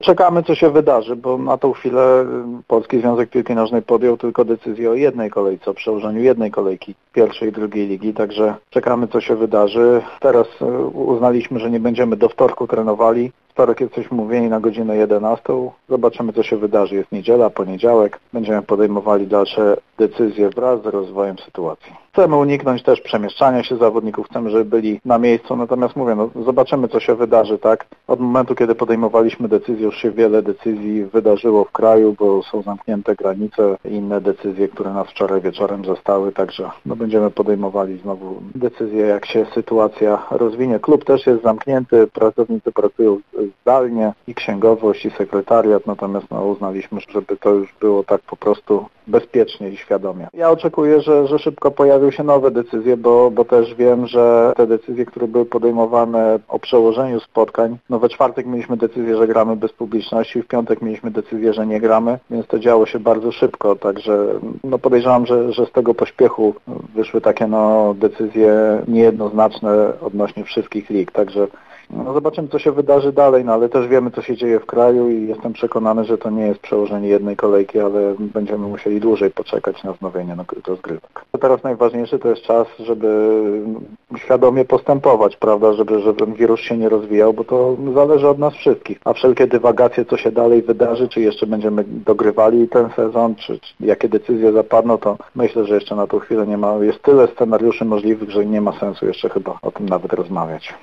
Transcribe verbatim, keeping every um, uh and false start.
Czekamy, co się wydarzy, bo na tą chwilę Polski Związek Piłki Nożnej podjął tylko decyzję o jednej kolejce, o przełożeniu jednej kolejki pierwszej i drugiej ligi, także czekamy, co się wydarzy. Teraz uznaliśmy, że nie będziemy do wtorku trenowali. Wtorek jesteśmy umówieni na godzinę jedenastą. Zobaczymy, co się wydarzy. Jest niedziela, poniedziałek. Będziemy podejmowali dalsze decyzje wraz z rozwojem sytuacji. Chcemy uniknąć też przemieszczania się zawodników, chcemy, żeby byli na miejscu, natomiast mówię, no zobaczymy, co się wydarzy, tak? Od momentu, kiedy podejmowaliśmy decyzję, już się wiele decyzji wydarzyło w kraju, bo są zamknięte granice, inne decyzje, które nas wczoraj wieczorem zostały, także no, będziemy podejmowali znowu decyzje, jak się sytuacja rozwinie. Klub też jest zamknięty, pracownicy pracują zdalnie, i księgowość, i sekretariat, natomiast no, uznaliśmy, żeby to już było tak po prostu bezpiecznie i świadomie. Ja oczekuję, że, że szybko pojawią się nowe decyzje, bo, bo też wiem, że te decyzje, które były podejmowane o przełożeniu spotkań, no we czwartek mieliśmy decyzję, że gramy bez publiczności, w piątek mieliśmy decyzję, że nie gramy, więc to działo się bardzo szybko, także no podejrzewam, że, że z tego pośpiechu wyszły takie no decyzje niejednoznaczne odnośnie wszystkich lig, także no zobaczymy, co się wydarzy dalej, no ale też wiemy, co się dzieje w kraju i jestem przekonany, że to nie jest przełożenie jednej kolejki, ale będziemy musieli dłużej poczekać na wznowienie rozgrywek. Teraz najważniejszy to jest czas, żeby świadomie postępować, prawda, żeby, żeby ten wirus się nie rozwijał, bo to zależy od nas wszystkich. A wszelkie dywagacje, co się dalej wydarzy, czy jeszcze będziemy dogrywali ten sezon, czy, czy jakie decyzje zapadną, to myślę, że jeszcze na tą chwilę nie ma, jest tyle scenariuszy możliwych, że nie ma sensu jeszcze chyba o tym nawet rozmawiać.